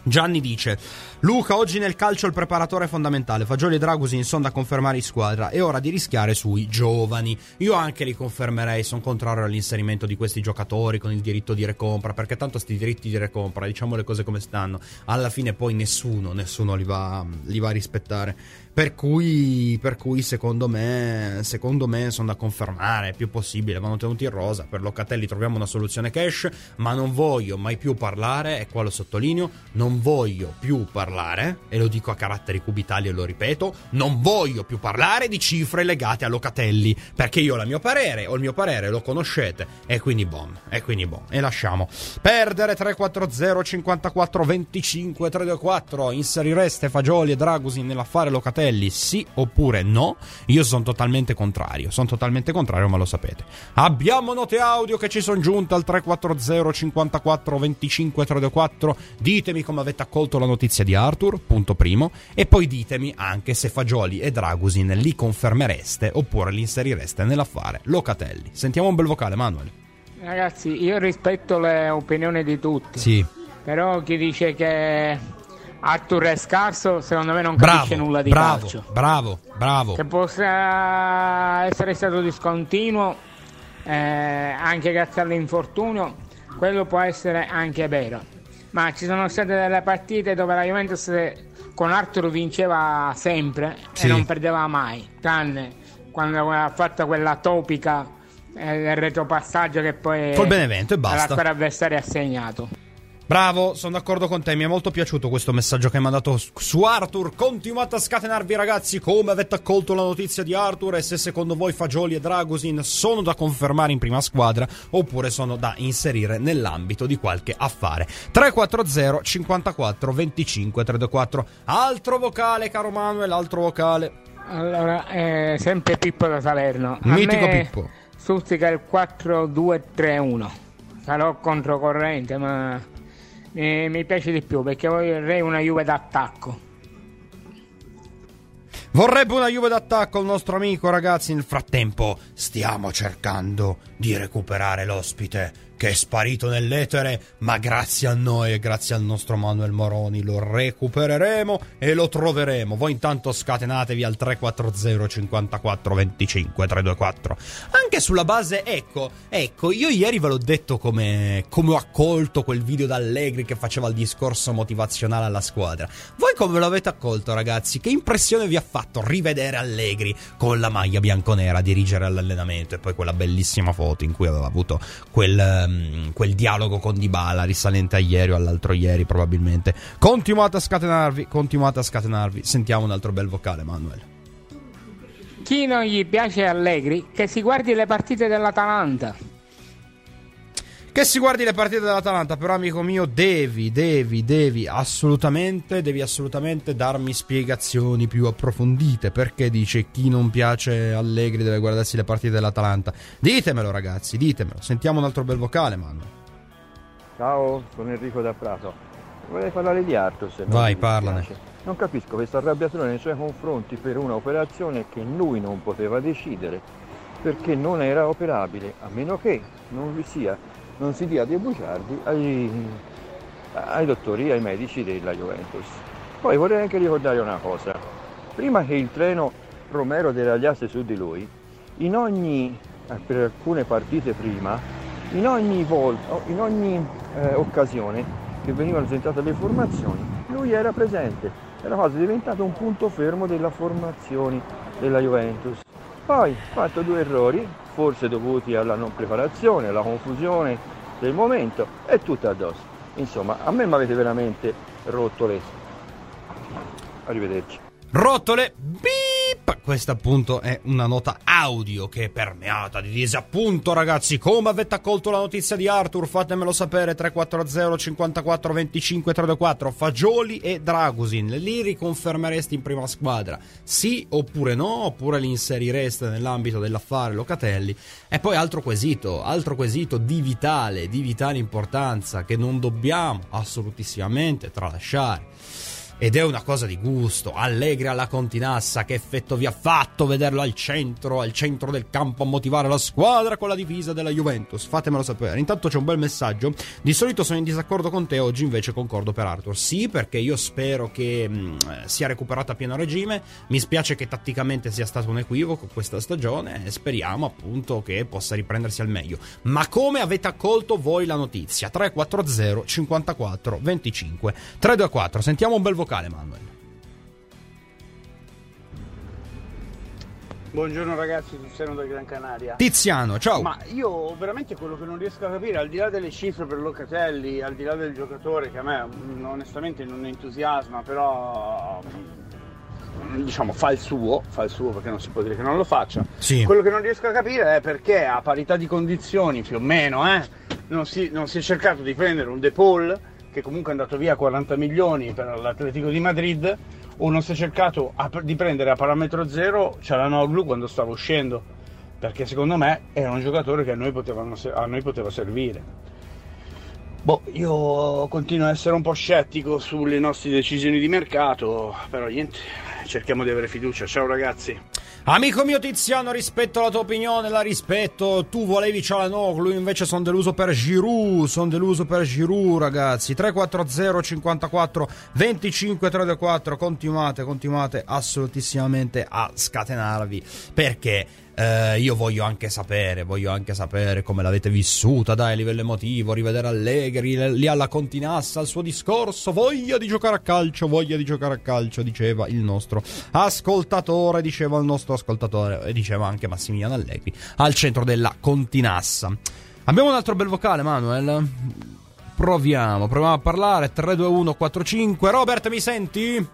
Gianni dice: Luca, oggi nel calcio il preparatore è fondamentale. Fagioli e Dragusin sono da confermare in squadra. È ora di rischiare sui giovani. Io anche li confermerei. Sono contrario all'inserimento di questi giocatori con il diritto di recompra, perché tanto sti diritti di recompra, diciamo le cose come stanno, alla fine poi nessuno nessuno li va, li va a rispettare. Per cui, per cui secondo me secondo me sono da confermare. È più possibile, vanno tenuti in rosa. Per Locatelli troviamo una soluzione cash, ma non voglio mai più parlare, e qua lo sottolineo, non voglio più parlare, e lo dico a caratteri cubitali e lo ripeto, non voglio più parlare di cifre legate a Locatelli, perché io ho il mio parere, ho il mio parere, lo conoscete, e quindi bom, e quindi bom, e lasciamo perdere. Tre quattro zero cinquantaquattro venticinque trecentoquarantaquattro. Inserireste Fagioli e Dragusin nell'affare Locatelli? Sì oppure no? Io sono totalmente contrario, sono totalmente contrario, ma lo sapete. Abbiamo note audio che ci sono giunte al tre quattro zero cinquantaquattro venticinque trentaquattro. Ditemi come avete accolto la notizia di Arthur, punto primo, e poi ditemi anche se Fagioli e Dragusin li confermereste oppure li inserireste nell'affare Locatelli. Sentiamo un bel vocale, Manuel. Ragazzi, io rispetto le opinioni di tutti. Sì. Però chi dice che Arthur è scarso, secondo me non capisce bravo, nulla di bravo, calcio. Bravo, bravo. Che possa essere stato discontinuo eh, anche grazie all'infortunio, quello può essere anche vero. Ma ci sono state delle partite dove la Juventus con Arthur vinceva sempre, sì, e non perdeva mai, tranne quando ha fatto quella topica eh, del retropassaggio che poi col Benevento e basta, alla squadra avversaria ha segnato. Bravo, sono d'accordo con te, mi è molto piaciuto questo messaggio che hai mandato su Arthur. Continuate a scatenarvi, ragazzi, come avete accolto la notizia di Arthur e se secondo voi Fagioli e Dragusin sono da confermare in prima squadra oppure sono da inserire nell'ambito di qualche affare. Tre quattro zero cinquantaquattro venticinque trentaquattro. Altro vocale, caro Manuel, altro vocale. Allora, eh, sempre Pippo da Salerno. A Mitico me Pippo. stuzzica il quattro due tre uno. Sarò controcorrente, ma Mi, mi piace di più perché vorrei una Juve d'attacco. Vorrebbe una Juve d'attacco il nostro amico, ragazzi. Nel frattempo stiamo cercando di recuperare l'ospite che è sparito nell'etere, ma grazie a noi e grazie al nostro Manuel Moroni lo recupereremo e lo troveremo. Voi intanto scatenatevi al tre quattro zero cinquantaquattro venticinque trecentoquarantaquattro. Anche sulla base, ecco, ecco, io ieri ve l'ho detto come, come ho accolto quel video da Allegri che faceva il discorso motivazionale alla squadra. Voi come lo avete accolto, ragazzi? Che impressione vi ha fatto rivedere Allegri con la maglia bianconera dirigere all'allenamento e poi quella bellissima foto in cui aveva avuto quel quel dialogo con Dybala risalente a ieri o all'altro ieri probabilmente. Continuate a scatenarvi, continuate a scatenarvi. Sentiamo un altro bel vocale, Manuel. Chi non gli piace Allegri, che si guardi le partite dell'Atalanta. Che si guardi le partite dell'Atalanta, però amico mio devi, devi, devi assolutamente, devi assolutamente darmi spiegazioni più approfondite. Perché dice chi non piace Allegri deve guardarsi le partite dell'Atalanta? Ditemelo, ragazzi, ditemelo. Sentiamo un altro bel vocale, Manu. Ciao, sono Enrico da Prato. Vorrei parlare di Arthur, se vai, parlane. Non capisco questa arrabbiatura nei suoi confronti per una operazione che lui non poteva decidere perché non era operabile, a meno che non vi sia non si dia dei bugiardi ai, ai dottori, ai medici della Juventus. Poi vorrei anche ricordare una cosa: prima che il treno Romero deragliasse su di lui, in ogni, per alcune partite prima, in ogni volta, in ogni eh, occasione che venivano presentate le formazioni, lui era presente, era quasi diventato un punto fermo della formazione della Juventus. Poi ha fatto due errori, forse dovuti alla non preparazione, alla confusione del momento, e tutto addosso. Insomma, a me mi avete veramente rotto le... Arrivederci. Rotole, beep! Questa appunto è una nota audio che è permeata di disappunto, ragazzi. Come avete accolto la notizia di Arthur? Fatemelo sapere. Tre quattro zero cinquantaquattro venticinque trentaquattro. Fagioli e Dragusin li riconfermeresti in prima squadra? Sì oppure no? Oppure li inserireste nell'ambito dell'affare Locatelli? E poi altro quesito, altro quesito di vitale, di vitale importanza che non dobbiamo assolutissimamente tralasciare. ed è una cosa di gusto. Allegri alla Continassa, che effetto vi ha fatto vederlo al centro, al centro del campo a motivare la squadra con la divisa della Juventus? Fatemelo sapere. Intanto c'è un bel messaggio: di solito sono in disaccordo con te, oggi invece concordo per Arthur. Sì, perché io spero che mh, sia recuperata a pieno regime. Mi spiace che tatticamente sia stato un equivoco questa stagione e speriamo appunto che possa riprendersi al meglio. Ma come avete accolto voi la notizia? Tre quattro zero cinquantaquattro venticinque tre due quattro. Sentiamo un bel vocale, Manuel. Buongiorno ragazzi, Tiziano da Gran Canaria. Tiziano, ciao. Ma io veramente quello che non riesco a capire, al di là delle cifre per Locatelli, al di là del giocatore che a me onestamente non entusiasma, però diciamo fa il suo, fa il suo perché non si può dire che non lo faccia. Sì. Quello che non riesco a capire è perché a parità di condizioni più o meno eh, non, si, non si è cercato di prendere un De Paul, che comunque è andato via quaranta milioni per l'Atletico di Madrid, o non si è cercato a, di prendere a parametro zero Çalhanoğlu quando stava uscendo, perché secondo me era un giocatore che a noi, potevano, a noi poteva servire. Boh, io continuo a essere un po' scettico sulle nostre decisioni di mercato, però niente, cerchiamo di avere fiducia. Ciao ragazzi. Amico mio Tiziano, rispetto alla tua opinione, la rispetto. Tu volevi Çalhanoğlu, invece sono deluso per Giroud. Sono deluso per Giroud, ragazzi. Tre quattro zero cinquantaquattro venticinque tre due quattro. Continuate, continuate assolutissimamente a scatenarvi, perché Eh, io voglio anche sapere, voglio anche sapere come l'avete vissuta, dai, a livello emotivo, rivedere Allegri lì alla Continassa, al suo discorso, voglia di giocare a calcio, voglia di giocare a calcio, diceva il nostro ascoltatore, diceva il nostro ascoltatore, e diceva anche Massimiliano Allegri, al centro della Continassa. Abbiamo un altro bel vocale, Manuel? Proviamo, proviamo a parlare, tre due uno quattro cinque, Robert, mi senti?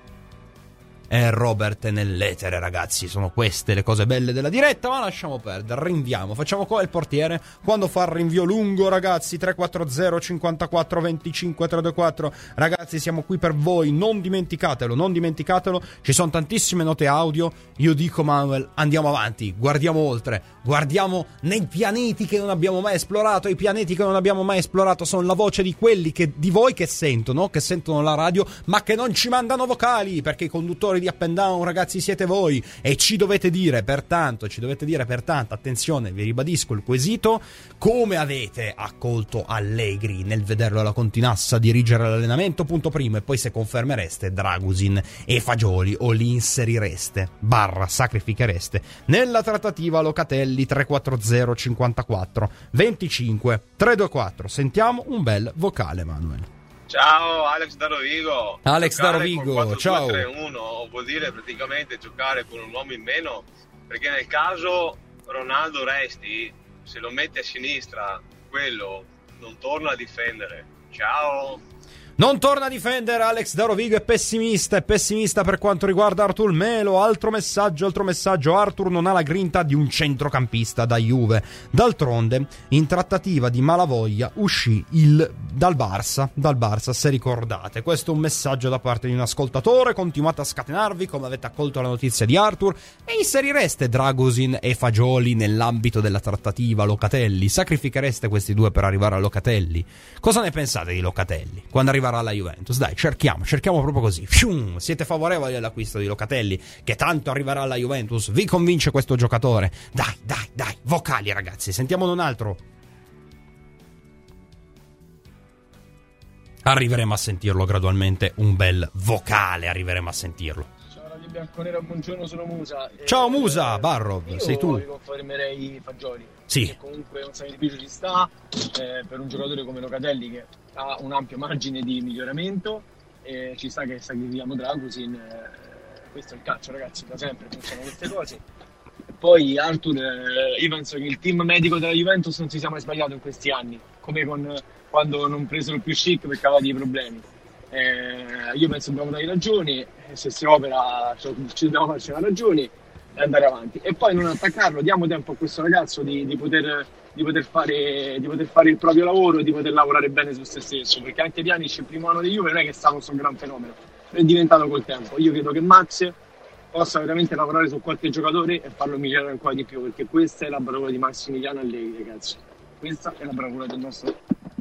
E Robert è nell'etere, ragazzi, sono queste le cose belle della diretta, ma lasciamo perdere, rinviamo, facciamo qua il portiere quando fa il rinvio lungo, ragazzi. Tre quattro zero cinquantaquattro venticinque tre due quattro, ragazzi, siamo qui per voi, non dimenticatelo, non dimenticatelo, ci sono tantissime note audio. Io dico, Manuel, andiamo avanti, guardiamo oltre, guardiamo nei pianeti che non abbiamo mai esplorato. I pianeti che non abbiamo mai esplorato sono la voce di quelli che, di voi che sentono, che sentono la radio, ma che non ci mandano vocali, perché i conduttori di Up and Down, ragazzi, siete voi, e ci dovete dire, pertanto, ci dovete dire, pertanto, attenzione, vi ribadisco il quesito: come avete accolto Allegri nel vederlo alla Continassa dirigere l'allenamento, punto primo, e poi se confermereste Dragusin e Fagioli o li inserireste, barra sacrifichereste nella trattativa Locatelli. Tre quattro zero cinquantaquattro venticinque tre due quattro. Sentiamo un bel vocale, Manuel. Ciao, Alex da Rovigo. Alex giocare da Rovigo, con ciao. quattro due tre uno vuol dire praticamente giocare con un uomo in meno, perché nel caso Ronaldo resti, se lo metti a sinistra, quello non torna a difendere. Ciao. Non torna a difendere. Alex da Rovigo è pessimista, è pessimista per quanto riguarda Arthur Melo. Altro messaggio, altro messaggio. Arthur non ha la grinta di un centrocampista da Juve. D'altronde, in trattativa di malavoglia uscì il dal Barça, dal Barça, se ricordate. Questo è un messaggio da parte di un ascoltatore. Continuate a scatenarvi come avete accolto la notizia di Arthur, e inserireste Dragusin e Fagioli nell'ambito della trattativa Locatelli. Sacrifichereste questi due per arrivare a Locatelli? Cosa ne pensate di Locatelli quando arriva alla Juventus? Dai, cerchiamo, cerchiamo proprio così. Fium, siete favorevoli all'acquisto di Locatelli, che tanto arriverà alla Juventus? Vi convince questo giocatore? Dai, dai, dai, vocali, ragazzi, sentiamone un altro. Arriveremo a sentirlo gradualmente, un bel vocale, arriveremo a sentirlo. Ciao Radio Bianconera, buongiorno, sono Musa. Ciao Musa, eh, Barrov, sei tu? Io confermerei Fagioli. Sì. Comunque un sacrificio ci sta, eh, per un giocatore come Locatelli che ha un ampio margine di miglioramento, e ci sta che sacrifichiamo Dragusin, eh, questo è il calcio, ragazzi, da sempre funzionano queste cose. E poi Arthur, eh, io penso che il team medico della Juventus non si sia mai sbagliato in questi anni, come con, quando non presero più Schick perché aveva dei problemi. Eh, io penso che dobbiamo dare ragioni, se si opera ci dobbiamo farci una ragioni e andare avanti, e poi non attaccarlo. Diamo tempo a questo ragazzo di, di, poter, di, poter fare, di poter fare il proprio lavoro, di poter lavorare bene su se stesso, perché anche Pjanic il primo anno di Juve non è che è stato questo gran fenomeno, è diventato col tempo. Io credo che Max possa veramente lavorare su qualche giocatore e farlo migliorare ancora di più, perché questa è la bravura di Massimiliano Allegri, ragazzi, questa è la bravura del nostro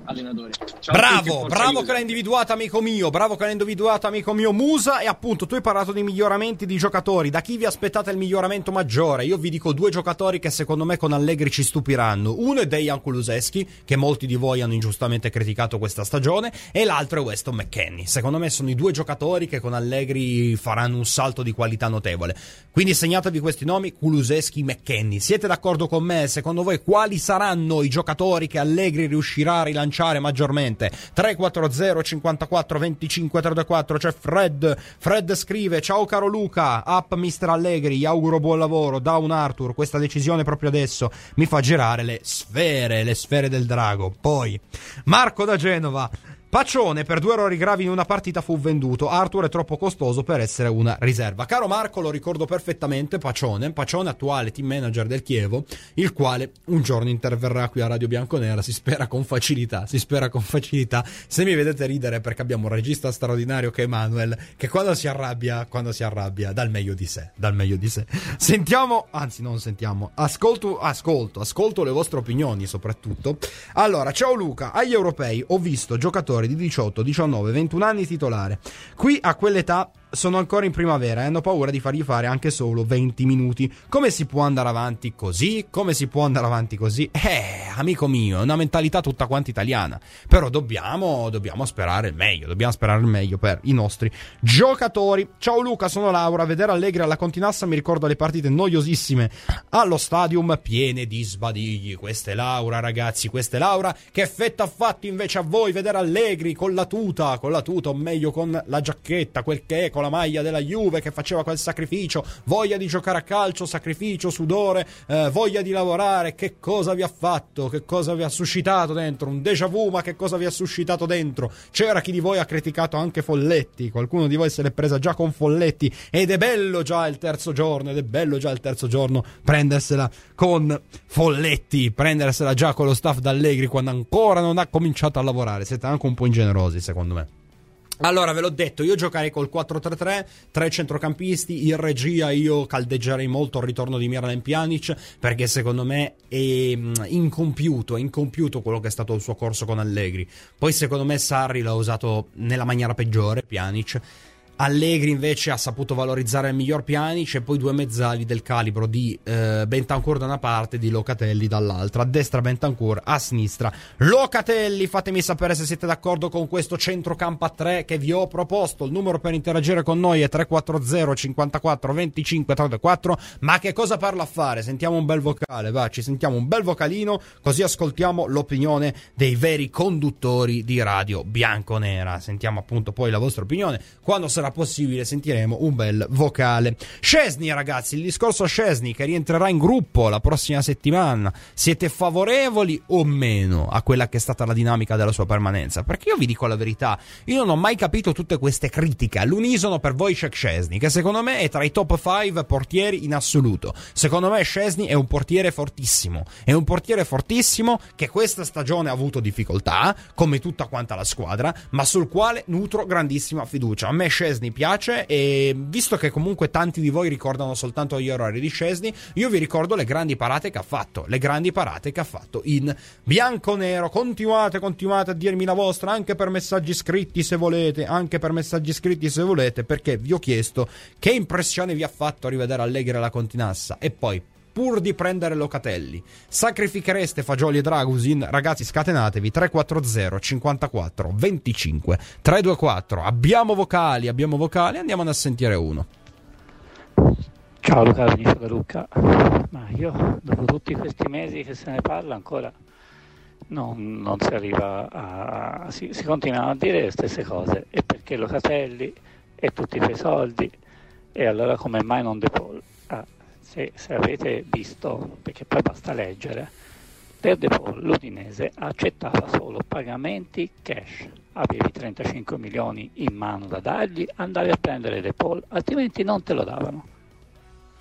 allenatore. Ciao Bravo, tutti, bravo che l'hai individuato, amico mio, bravo che l'hai individuato, amico mio Musa. E appunto tu hai parlato di miglioramenti di giocatori. Da chi vi aspettate il miglioramento maggiore? Io vi dico due giocatori che secondo me con Allegri ci stupiranno. Uno è Dejan Kulusevski, che molti di voi hanno ingiustamente criticato questa stagione, e l'altro è Weston McKennie. Secondo me sono i due giocatori che con Allegri faranno un salto di qualità notevole. Quindi segnatevi questi nomi: Kulusevski, McKennie. Siete d'accordo con me? Secondo voi quali saranno i giocatori che Allegri riuscirà a rilanciare maggiormente? Tre quattro zero cinquantaquattro venticinque trentaquattro. C'è Fred. Fred scrive: ciao caro Luca, up mister Allegri, gli auguro buon lavoro. Down Arthur, questa decisione proprio adesso mi fa girare le sfere, le sfere del drago. Poi Marco da Genova: Pacione per due errori gravi in una partita fu venduto. Arthur è troppo costoso per essere una riserva. Caro Marco, lo ricordo perfettamente. Pacione, Pacione attuale team manager del Chievo, il quale un giorno interverrà qui a Radio Bianconera. Si spera con facilità, si spera con facilità. Se mi vedete ridere perché abbiamo un regista straordinario che è Emanuel, che quando si arrabbia, quando si arrabbia dà il meglio di sé, dà il meglio di sé. Sentiamo, anzi non sentiamo, ascolto, ascolto, ascolto le vostre opinioni soprattutto. Allora, ciao Luca, agli europei ho visto giocatori di diciotto, diciannove, ventuno anni titolare. Qui a quell'età sono ancora in primavera e hanno paura di fargli fare anche solo venti minuti. Come si può andare avanti così? Come si può andare avanti così? Eh, amico mio, è una mentalità tutta quanti italiana. Però dobbiamo, dobbiamo sperare il meglio, dobbiamo sperare il meglio per i nostri giocatori. Ciao Luca, sono Laura. Vedere Allegri alla Continassa mi ricorda le partite noiosissime allo stadium piene di sbadigli. Questa è Laura, ragazzi, questa è Laura. Che effetto ha fatto invece a voi vedere Allegri con la tuta, con la tuta o meglio con la giacchetta, quel che è, con la maglia della Juve, che faceva quel sacrificio, voglia di giocare a calcio, sacrificio, sudore, eh, voglia di lavorare. Che cosa vi ha fatto? Che cosa vi ha suscitato dentro? Un déjà vu, ma che cosa vi ha suscitato dentro? C'era chi di voi ha criticato anche Folletti, qualcuno di voi se l'è presa già con Folletti, ed è bello già il terzo giorno, ed è bello già il terzo giorno prendersela con Folletti, prendersela già con lo staff d'Allegri quando ancora non ha cominciato a lavorare. Siete anche un po' ingenerosi secondo me. Allora, ve l'ho detto, io giocherei col quattro tre tre, tre centrocampisti. In regia io caldeggerei molto il ritorno di Miralem Pjanic, perché secondo me è incompiuto, è incompiuto quello che è stato il suo corso con Allegri. Poi secondo me Sarri l'ha usato nella maniera peggiore, Pjanic. Allegri invece ha saputo valorizzare il miglior Pjanic, e poi due mezzali del calibro di eh, Bentancur da una parte e di Locatelli dall'altra. A destra Bentancur, a sinistra Locatelli. Fatemi sapere se siete d'accordo con questo centrocampo a tre che vi ho proposto. Il numero per interagire con noi è tre quattro zero cinquantaquattro venticinque trentaquattro. Ma che cosa parla a fare? Sentiamo un bel vocale, va, ci sentiamo un bel vocalino, così ascoltiamo l'opinione dei veri conduttori di Radio Bianconera. Sentiamo appunto poi la vostra opinione. Quando sarà possibile sentiremo un bel vocale. Szczesny, ragazzi, il discorso Szczesny che rientrerà in gruppo la prossima settimana. Siete favorevoli o meno a quella che è stata la dinamica della sua permanenza? Perché io vi dico la verità, io non ho mai capito tutte queste critiche all'unisono per Wojciech Szczesny, che secondo me è tra i top cinque portieri in assoluto. Secondo me Szczesny è un portiere fortissimo, è un portiere fortissimo che questa stagione ha avuto difficoltà, come tutta quanta la squadra, ma sul quale nutro grandissima fiducia. A me Szczesny piace, e visto che comunque tanti di voi ricordano soltanto gli errori di Szczesny, io vi ricordo le grandi parate che ha fatto, le grandi parate che ha fatto in bianconero. Continuate, continuate a dirmi la vostra, anche per messaggi scritti se volete, anche per messaggi scritti se volete, perché vi ho chiesto che impressione vi ha fatto rivedere Allegri alla Continassa, e poi pur di prendere Locatelli sacrifichereste Fagioli e Dragusin? Ragazzi, scatenatevi. Tre quattro zero cinquantaquattro venticinque trecentoventuquattro. Abbiamo vocali, abbiamo vocali, andiamone a sentire uno. Ciao Luca, Vinicio da Lucca. Ma io dopo tutti questi mesi che se ne parla ancora non, non si arriva a si, si continuano a dire le stesse cose. E perché Locatelli e tutti quei soldi, e allora come mai non De Paul? Ah, Se, se avete visto, perché poi basta leggere, per De Paul l'Udinese accettava solo pagamenti cash. Avevi trentacinque milioni in mano da dargli, andavi a prendere De Paul, altrimenti non te lo davano.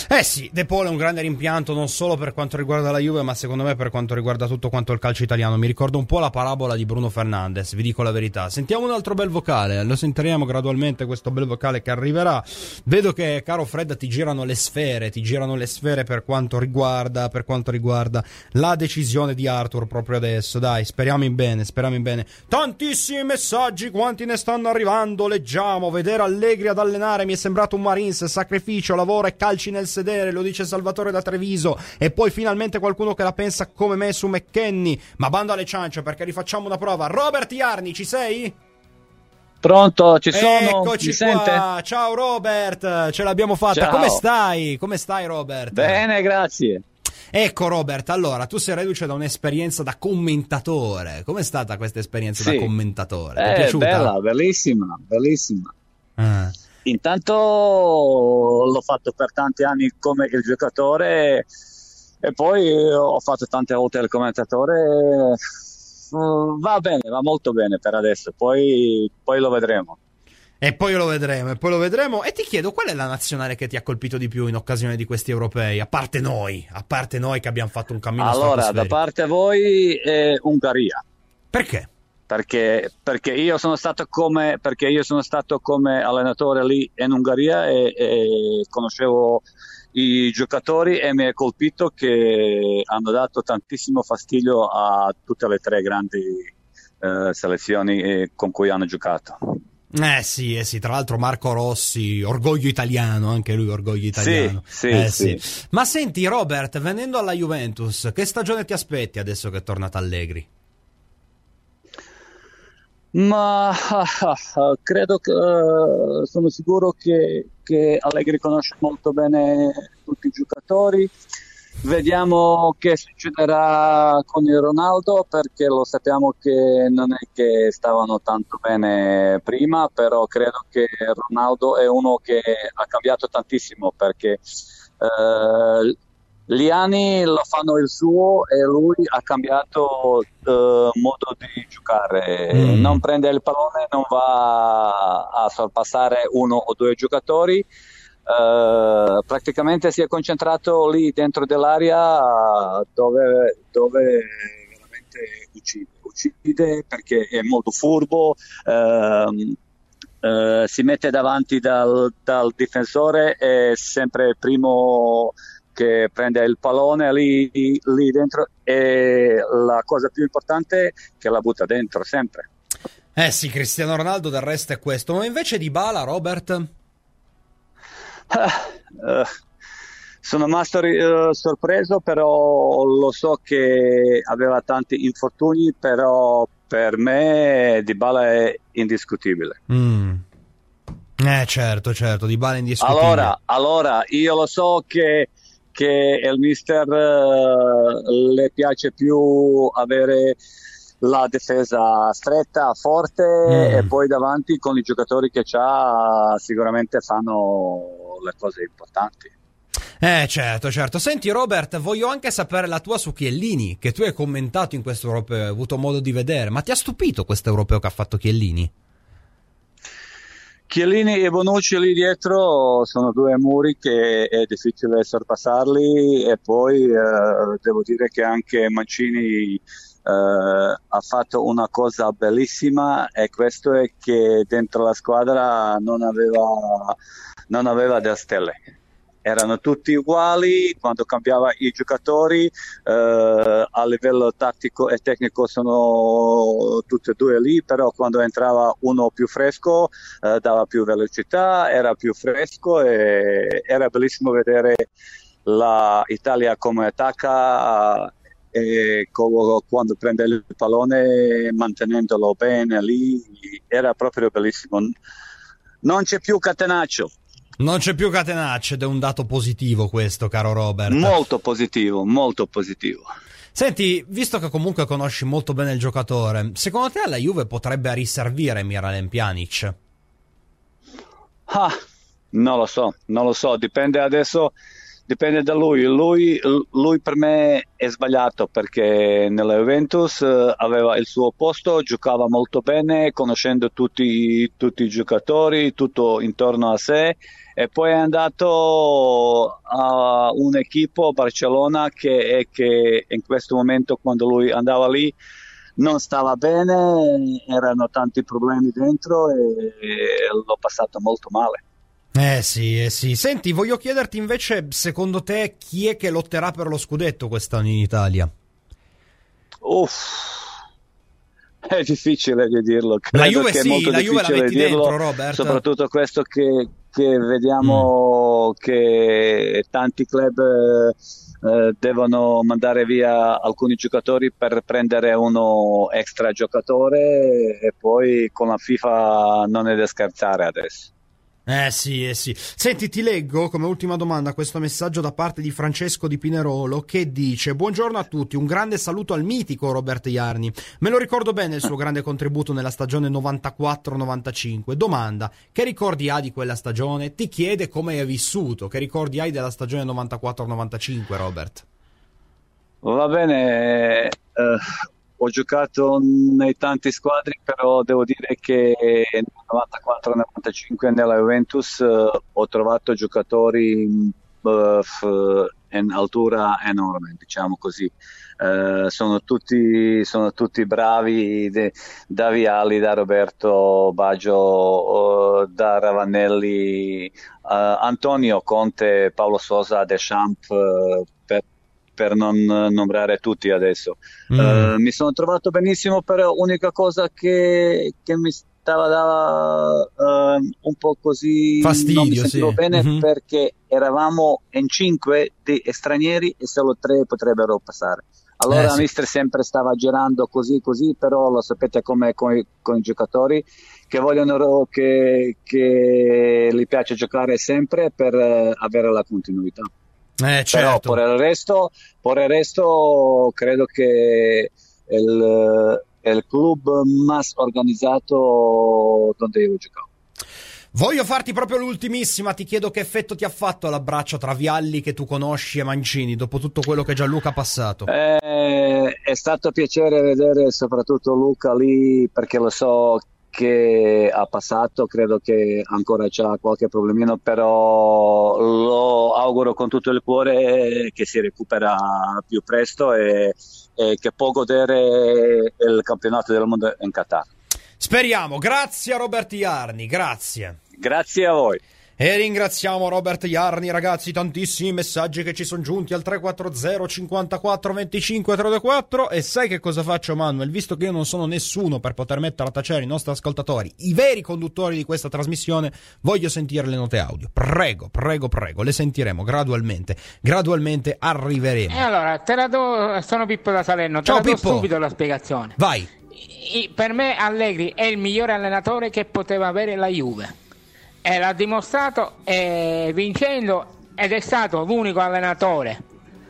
Eh sì, De Paul è un grande rimpianto non solo per quanto riguarda la Juve, ma secondo me per quanto riguarda tutto quanto il calcio italiano. Mi ricordo un po' la parabola di Bruno Fernandes, vi dico la verità. Sentiamo un altro bel vocale, lo sentiremo gradualmente questo bel vocale che arriverà. Vedo che, caro Fred, ti girano le sfere, ti girano le sfere per quanto riguarda per quanto riguarda la decisione di Arthur proprio adesso. Dai, speriamo in bene, speriamo in bene. Tantissimi messaggi, quanti ne stanno arrivando, leggiamo. Vedere Allegri ad allenare mi è sembrato un Marines, sacrificio, lavoro e calci nel sedere, lo dice Salvatore da Treviso. E poi finalmente qualcuno che la pensa come me su McKennie. Ma bando alle ciance, perché rifacciamo una prova. Robert Iarni, ci sei? Pronto, ci sono? Eccoci Mi qua. sente? Ciao Robert, ce l'abbiamo fatta. Ciao. Come stai? Come stai, Robert? Bene, grazie. Ecco, Robert, allora tu sei reduce da un'esperienza da commentatore. Com'è stata questa esperienza Sì. da commentatore? Ti è Eh, piaciuta? bella, bellissima, bellissima. Ah. Intanto l'ho fatto per tanti anni come il giocatore e poi ho fatto tante volte il commentatore. Mm, Va bene, va molto bene per adesso, poi, poi lo vedremo. E poi lo vedremo, e poi lo vedremo. E ti chiedo, qual è la nazionale che ti ha colpito di più in occasione di questi europei? A parte noi, a parte noi che abbiamo fatto un cammino Allora, da stratosferico. parte voi è Ungheria. Perché? Perché, perché io sono stato come perché io sono stato come allenatore lì in Ungheria e, e conoscevo i giocatori e mi è colpito che hanno dato tantissimo fastidio a tutte le tre grandi eh, selezioni eh, con cui hanno giocato. Eh sì, eh sì, tra l'altro Marco Rossi, orgoglio italiano, anche lui orgoglio italiano. Sì, eh, sì, sì. Ma senti Robert, venendo alla Juventus, che stagione ti aspetti adesso che è tornato Allegri? Ma ah, ah, credo che eh, sono sicuro che, che Allegri conosce molto bene tutti i giocatori. Vediamo che succederà con il Ronaldo, perché lo sappiamo che non è che stavano tanto bene prima, però credo che Ronaldo è uno che ha cambiato tantissimo, perché eh, gli anni lo fanno il suo e lui ha cambiato eh, modo di giocare. Mm. Non prende il pallone, non va a sorpassare uno o due giocatori. Uh, praticamente si è concentrato lì dentro dell'area dove, dove veramente uccide, uccide perché è molto furbo, uh, uh, si mette davanti dal, dal difensore, è sempre il primo che prende il pallone lì, lì dentro, e la cosa più importante è che la butta dentro sempre. Eh sì, Cristiano Ronaldo del resto è questo. Ma invece Dybala, Robert? Uh, sono rimasto uh, sorpreso, però lo so che aveva tanti infortuni, però per me Dybala è indiscutibile. Mm. Eh certo, certo, Dybala è indiscutibile. Allora, allora io lo so che, che il mister uh, le piace più avere la difesa stretta, forte, Mm. e poi davanti con i giocatori che c'ha sicuramente fanno le cose importanti. Eh certo, certo. Senti Robert, voglio anche sapere la tua su Chiellini, che tu hai commentato in questo europeo, hai avuto modo di vedere. Ma ti ha stupito questo europeo che ha fatto Chiellini? Chiellini e Bonucci lì dietro sono due muri che è difficile sorpassarli, e poi eh, devo dire che anche Mancini Uh, ha fatto una cosa bellissima, e questo è che dentro la squadra non aveva, non aveva delle stelle, erano tutti uguali. Quando cambiava i giocatori uh, a livello tattico e tecnico sono tutti e due lì, però quando entrava uno più fresco uh, dava più velocità, era più fresco, e era bellissimo vedere l'Italia come attacca, e quando prende il pallone mantenendolo bene lì, era proprio bellissimo. Non c'è più catenaccio. Non c'è più catenaccio, ed è un dato positivo questo, caro Robert. Molto positivo, molto positivo. Senti, visto che comunque conosci molto bene il giocatore, secondo te alla Juve potrebbe riservire Miralem Pjanic? Ah, non lo so, non lo so, dipende adesso dipende da lui. lui. Lui per me è sbagliato perché nella Juventus aveva il suo posto, giocava molto bene, conoscendo tutti, tutti i giocatori, tutto intorno a sé, e poi è andato a un'equipe, Barcellona, che, che in questo momento, quando lui andava lì, non stava bene, erano tanti problemi dentro e, e l'ho passato molto male. Eh sì, eh sì. Senti, voglio chiederti invece, secondo te, chi è che lotterà per lo scudetto quest'anno in Italia? Uff, è difficile di dirlo. Credo la Juve che sì, è molto la Juve la metti dirlo, dentro, Robert. Soprattutto questo che, che vediamo mm. che tanti club eh, devono mandare via alcuni giocatori per prendere uno extra giocatore, e poi con la FIFA non è da scherzare adesso. Eh sì, eh sì. Senti, ti leggo come ultima domanda questo messaggio da parte di Francesco di Pinerolo, che dice: buongiorno a tutti, un grande saluto al mitico Robert Jarni. Me lo ricordo bene il suo grande contributo nella stagione novantaquattro novantacinque. Domanda: che ricordi hai di quella stagione? Ti chiede come hai vissuto. Che ricordi hai della stagione novantaquattro novantacinque, Robert? Va bene, eh, ho giocato nei tanti squadri, però devo dire che nel novantaquattro novantacinque nella Juventus uh, ho trovato giocatori uh, f- in altura enorme, diciamo così. Uh, sono tutti sono tutti bravi, de, da Vialli, da Roberto Baggio, uh, da Ravanelli, uh, Antonio Conte, Paolo Sosa, Deschamps, uh, per per non nombrare tutti adesso. Mm. Uh, mi sono trovato benissimo, però l'unica cosa che, che mi stava da uh, un po' così fastidio, non mi sentivo sì. bene, mm-hmm. perché eravamo in cinque di stranieri e solo tre potrebbero passare. Allora eh, il sì. mister sempre stava girando così così, però lo sapete com'è con, con i giocatori che vogliono che, che gli piace giocare sempre per uh, avere la continuità. Eh, certo. Però per il resto, per il resto credo che il, il club más organizzato dove io giocavo. Voglio farti proprio l'ultimissima, ti chiedo che effetto ti ha fatto l'abbraccio tra Vialli, che tu conosci, e Mancini, dopo tutto quello che Gianluca ha passato. Eh, è stato piacere vedere soprattutto Luca lì, perché lo so che ha passato, credo che ancora c'ha qualche problemino, però lo auguro con tutto il cuore che si recupera più presto e, e che può godere il campionato del mondo in Qatar. Speriamo. Grazie a Robert Jarni, grazie. Grazie a voi. E ringraziamo Robert Jarni, ragazzi, tantissimi messaggi che ci sono giunti al tre quattro zero cinquantaquattro venticinque trentaquattro. E sai che cosa faccio, Manuel? Visto che io non sono nessuno per poter mettere a tacere i nostri ascoltatori, i veri conduttori di questa trasmissione, voglio sentire le note audio. Prego, prego, prego, le sentiremo gradualmente. Gradualmente arriveremo. E allora, te la do, sono Pippo da Salerno, te Ciao, la do Pippo. subito la spiegazione. Vai. I, per me Allegri è il migliore allenatore che poteva avere la Juve. E l'ha dimostrato eh, vincendo, ed è stato l'unico allenatore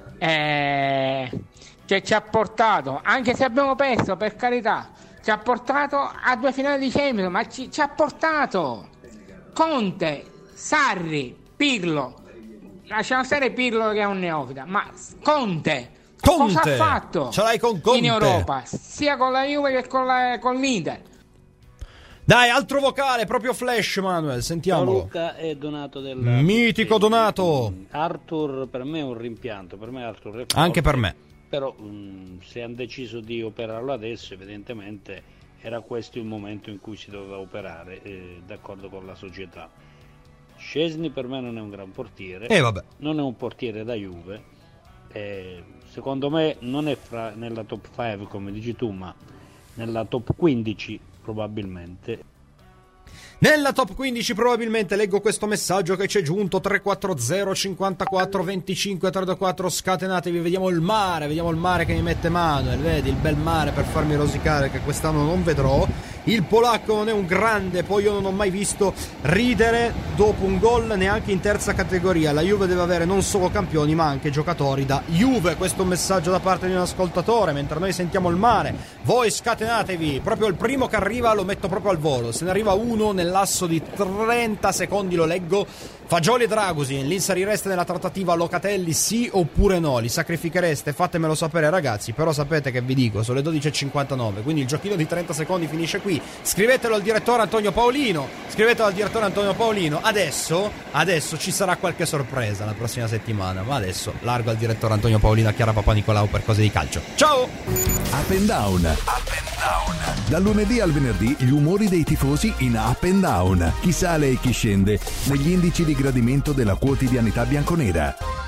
eh, che ci ha portato, anche se abbiamo perso, per carità, ci ha portato a due finali di Champions, ma ci, ci ha portato Conte, Sarri, Pirlo, lasciamo stare Pirlo che è un neofita, ma Conte, Conte cosa ha fatto ce l'hai con Conte in Europa, sia con la Juve che con, la, con l'Inter? Dai, altro vocale, proprio flash, Manuel, sentiamolo. Luca è Donato del Mitico Donato. Arthur per me è un rimpianto, per me Arthur è forte, anche per me. Però mh, se hanno deciso di operarlo adesso, evidentemente era questo il momento in cui si doveva operare, eh, d'accordo con la società. Szczesny per me non è un gran portiere, eh, vabbè. non è un portiere da Juve, eh, secondo me non è fra, nella top cinque come dici tu, ma nella top quindici probabilmente. Nella top quindici probabilmente. Leggo questo messaggio che ci è giunto: tre quattro zero cinquantaquattro venticinque trentaquattro. Scatenatevi, vediamo il mare, vediamo il mare che mi mette Manuel, vedi il bel mare per farmi rosicare, che quest'anno non vedrò. Il polacco non è un grande, poi io non ho mai visto ridere dopo un gol neanche in terza categoria. La Juve deve avere non solo campioni ma anche giocatori da Juve. Questo è un messaggio da parte di un ascoltatore, mentre noi sentiamo il mare. Voi scatenatevi, proprio il primo che arriva lo metto proprio al volo. Se ne arriva uno nel lasso di trenta secondi lo leggo. Fagioli e Dragusin, li inserireste nella trattativa Locatelli sì oppure no? Li sacrifichereste? Fatemelo sapere ragazzi, però sapete che vi dico, sono le dodici e cinquantanove, quindi il giochino di trenta secondi finisce qui. Scrivetelo al direttore Antonio Paolino, scrivetelo al direttore Antonio Paolino. Adesso, adesso ci sarà qualche sorpresa la prossima settimana, ma adesso largo al direttore Antonio Paolino, a Chiara Papanicolau per cose di calcio. Ciao! Up and Down. Up and Down. Dal lunedì al venerdì gli umori dei tifosi in Up and Down. Chi sale e chi scende negli indici di gradimento della quotidianità bianconera.